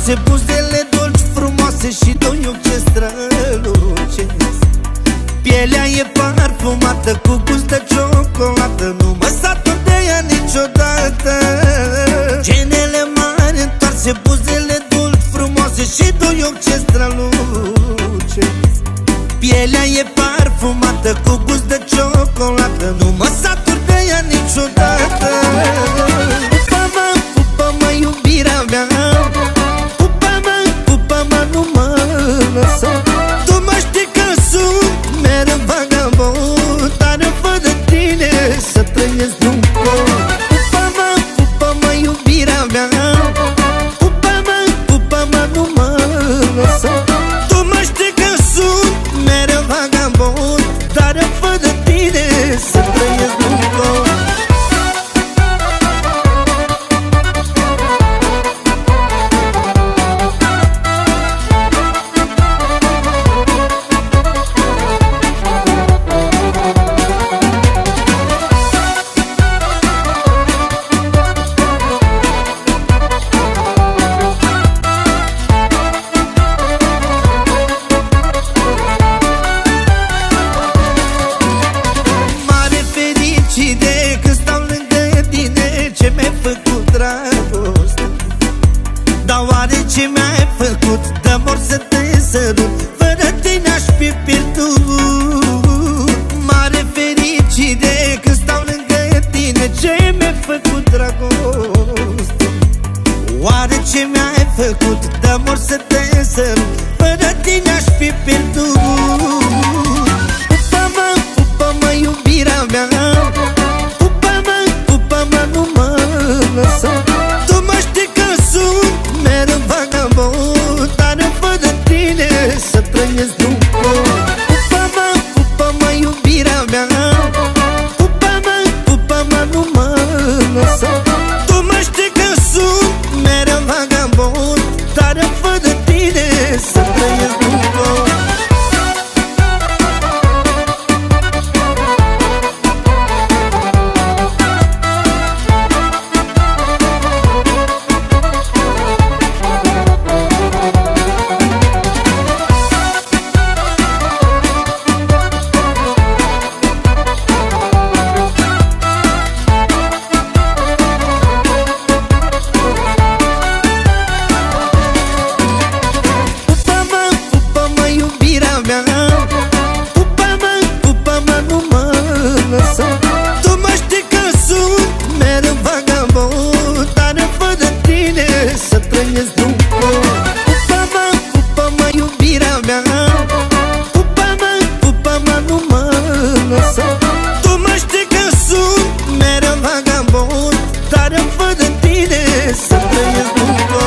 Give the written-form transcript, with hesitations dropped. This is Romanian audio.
întoarse, buzele dulci frumoase și doi ochi ce strălucesc. Pielea e parfumată cu gust de ciocolată, nu mă satur de ea niciodată. Genele mari întoarse, buzele dulci frumoase și doi ochi ce strălucesc. Pielea e parfumată cu gust de ciocolată, nu mă satur de ea niciodată. Pupă-mă, pupă-mă, iubirea mea, pupă-mă, pupă-mă, nu mă lăsa. Tu mă știi că sunt mereu vagabond, dar eu fără tine să trăiesc după. Pupă-mă, pupă-mă, iubirea mea, pupă-mă, pupă-mă, nu mă lăsa. Tu mă știi că sunt mereu vagabond, dar eu fără tine să trăiesc după. Dar oare ce mi-ai făcut? Dă mor să te sărut, fără tine aș fi pierdut. Mare fericire când stau lângă tine, ce mi-ai făcut, dragoste? Oare ce mi-ai făcut? Dă mor să te sărut, fără tine aș fi pierdut. Pupă-mă, pupă-mă, iubirea mea, pupă-mă, pupă-mă, nu mă lăsa. Tu mă știi că sunt mereu vagabond, dar eu fără tine să trăiesc după. Pupă-mă, pupă-mă, iubirea mea, pupă-mă, pupă-mă, nu mă lăsa. Tu mă știi că sunt mereu vagabond, dar eu fără tine să trăiesc după. Pupă-mă, pupă-mă, nu mă lăsa. Tu mă știi că sunt mereu vagabond, dar eu fără tine să trăiesc după. Pupă-mă, pupă-mă, iubirea mea, pupă-mă, pupă-mă, nu mă lăsa. Tu mă știi că sunt mereu vagabond, dar eu fără tine să trăiesc după.